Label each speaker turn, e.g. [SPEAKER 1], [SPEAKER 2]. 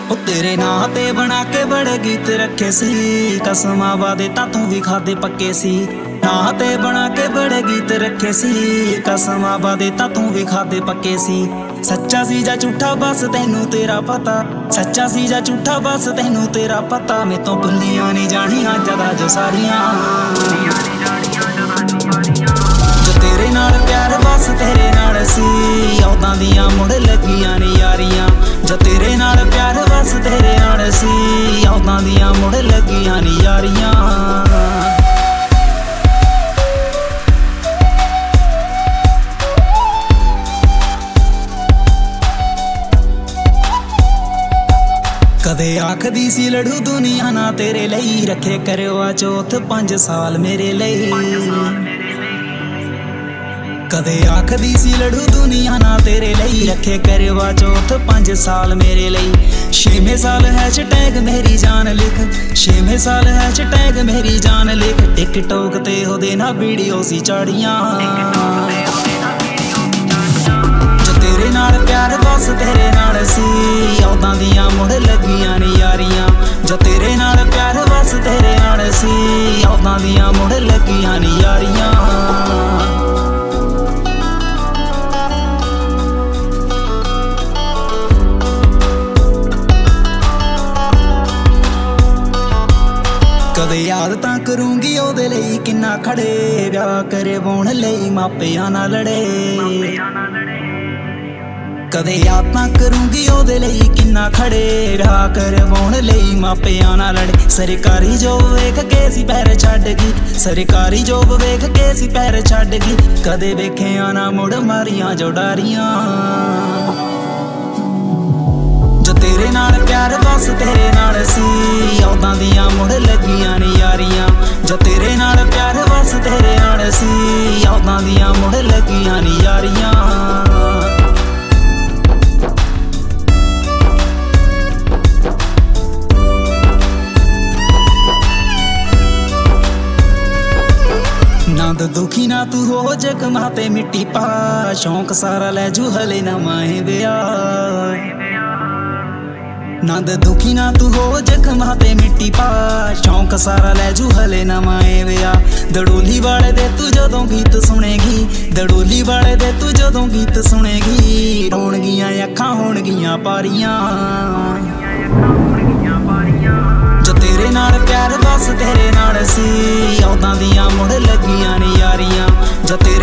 [SPEAKER 1] ਉਹ ਤੇਰੇ ਨਾਂ ਤੇ ਬਣਾ ਕੇ ਬੜੇ ਗੀਤ ਰੱਖੇ ਸੀ, ਕਸਮਾਂ ਵਾਦੇ ਤਾਂ ਤੂੰ ਵੀ ਖਾਦੇ ਪੱਕੇ ਸੀ। ਨਾਂ ਤੇ ਬਣਾ ਕੇ ਬੜੇ ਗੀਤ ਰੱਖੇ ਸੀ, ਕਸਮਾਂ ਵਾਦੇ ਤਾਂ ਤੂੰ ਵੀ ਖਾਦੇ ਪੱਕੇ ਸੀ। ਸੱਚਾ ਸੀ ਜਾਂ ਝੂਠਾ ਬਸ ਤੈਨੂੰ ਤੇਰਾ ਪਤਾ, ਸੱਚਾ ਸੀ ਜਾਂ ਝੂਠਾ ਬਸ ਤੈਨੂੰ ਤੇਰਾ ਪਤਾ। ਮੈਂ ਤੋਂ ਭੁੱਲੀਆਂ ਨਹੀਂ ਜਾਣੀਆਂ ਜਦਾ ਜੋ ਸਾਰੀਆਂ, ਜੋ ਤੇਰੇ ਨਾਲ ਪਿਆਰ ਬਸ ਤੇਰੇ ਨਾਲ ਸੀ, ਉਦਾਂ ਦੀਆਂ ਮੁੜ ਲੱਗੀਆਂ ਨੇ ਯਾਰੀਆਂ। ਜੋ ਤੇਰੇ ਨਾਲ ਪਿਆਰ ਬਸ ਤੇਰੇ ਨਾਲ ਸੀ, ਉਦਾਂ ਦੀਆਂ ਮੁੜ ਲੱਗੀਆਂ ਨੇ ਯਾਰੀਆਂ। ਕਦੇ ਆਖਦੀ ਸੀ ਲੜੂ ਦੁਨੀਆ ਨਾ ਤੇਰੇ ਲਈ, ਰੱਖੇ ਕਰਿਓ ਚੌਥ 5 ਸਾਲ ਮੇਰੇ ਲਈ। ਕਦੇ ਆਖਦੀ ਸੀ ਲੜੂ ਦੁਨੀਆ ਨਾ ਤੇਰੇ ਲਈ, ਰੱਖੇ ਕਰਿਓ ਚੌਥ 5 ਸਾਲ ਮੇਰੇ ਲਈ। 6ਵੇਂ ਸਾਲ ਹੈਸ਼ਟੈਗ ਮੇਰੀ ਜਾਨ ਲਿਖ, 6ਵੇਂ ਸਾਲ ਹੈਸ਼ਟੈਗ ਮੇਰੀ ਜਾਨ ਲਿਖ। ਟਿਕਟੋਕ ਤੇ ਉਹਦੇ ਨਾਲ ਵੀਡੀਓ ਸੀ ਚਾੜੀਆਂ, ਤੇਰੇ ਨਾਲ ਪਿਆਰ ਬਸ ਤੇਰੇ ਨਾਲ ਸੀ, ਉਦਾਂ ਦੀਆਂ ਮੁੜ ਲੱਗੀਆਂ ਨੇ ਯਾਰੀਆਂ। ਜੋ ਤੇਰੇ ਨਾਲ ਪਿਆਰ ਬਸ ਤੇਰੇ ਨਾਲ ਸੀ, ਉਦਾਂ ਦੀਆਂ ਮੁੜ ਲੱਗੀਆਂ ਨੇ ਯਾਰੀਆਂ। ਕਦੇ ਯਾਦ ਤਾਂ ਕਰੂੰਗੀ ਉਹਦੇ ਲਈ ਕਿੰਨਾ ਖੜੇ, ਵਿਆਹ ਕਰਵਾਉਣ ਲਈ ਮਾਪਿਆਂ ਨਾਲ ਲੜੇ। ਕਦੇ ਯਾਦ ਤਾਂ ਕਰੂੰਗੀ ਉਹਦੇ ਲਈ ਕਿੰਨਾ ਖੜੇ, ਵਿਆਹ ਕਰਵਾਉਣ ਲਈ ਮਾਪਿਆਂ ਨਾਲ ਲੜੇ। ਸਰਕਾਰੀ ਜੋਬ ਵੇਖ ਕੇ ਸੀ ਪੈਰ ਛੱਡ ਗਈ, ਸਰਕਾਰੀ ਜੋਬ ਵੇਖ ਕੇ ਸੀ ਪੈਰ ਛੱਡ ਗਈ। ਕਦੇ ਵੇਖਿਆ ਨਾ ਮੁੜ ਮਾਰੀਆਂ ਜੋ ਡਾਰੀਆਂ, ਜੋ ਤੇਰੇ ਨਾਲ ਪਿਆਰ ਬਸ ਤੇਰੇ ਨਾਲ ਸੀ, ਉਦਾਂ ਦੀਆਂ ਮੁੜ ਲੱਗੀਆਂ ਨੇ ਯਾਰੀਆਂ। ਜੋ ਤੇਰੇ ਨਾਲ ਪਿਆਰ ਬਸ ਤੇਰੇ ਨਾਲ ਸੀ, ਉਦਾਂ ਦੀਆਂ ਮੁੜ ਲੱਗੀਆਂ ਨੇ ਯਾਰੀਆਂ। ਨੰਦ ਦੁਖੀ ਨਾ ਤੂੰ ਹੋ ਜ਼ਖਮਾਂ ਤੇ ਮਿੱਟੀ ਪਾ, ਸ਼ੌਂਕ ਸਾਰਾ ਲੈ ਜੂ ਹਲੇ ਨਵਾਂ ਵਿਆਹ। ਨੰਦ ਦੁਖੀ ਨਾ ਤੂੰ ਹੋ ਜ਼ਖਮਾਂ ਤੇ ਮਿੱਟੀ ਪਾ, ਸ਼ੌਂਕ ਸਾਰਾ ਲੈ ਜੂ ਹਲੇ ਨਵਾਂ ਵਿਆਹ। ਦੜੋਲੀ ਵਾਲੇ ਦੇ ਤੂੰ ਜਦੋਂ ਗੀਤ ਸੁਣੇਗੀ, ਦੜੋਲੀ ਵਾਲੇ ਦੇ ਤੂੰ ਜਦੋਂ ਗੀਤ ਸੁਣੇਗੀ, ਰੋਣਗੀਆਂ ਅੱਖਾਂ ਹੋਣਗੀਆਂ ਪਾਰੀਆਂ। ਜੋ ਤੇਰੇ ਨਾਲ ਪਿਆਰ ਬਸ ਤੇਰੇ ਨਾਲ ਸੀ, ਉਦਾਂ ਦੀਆਂ ਮੁੜ ਲੱਗੀਆਂ ਨੇ ਯਾਰੀਆਂ। ਜੋ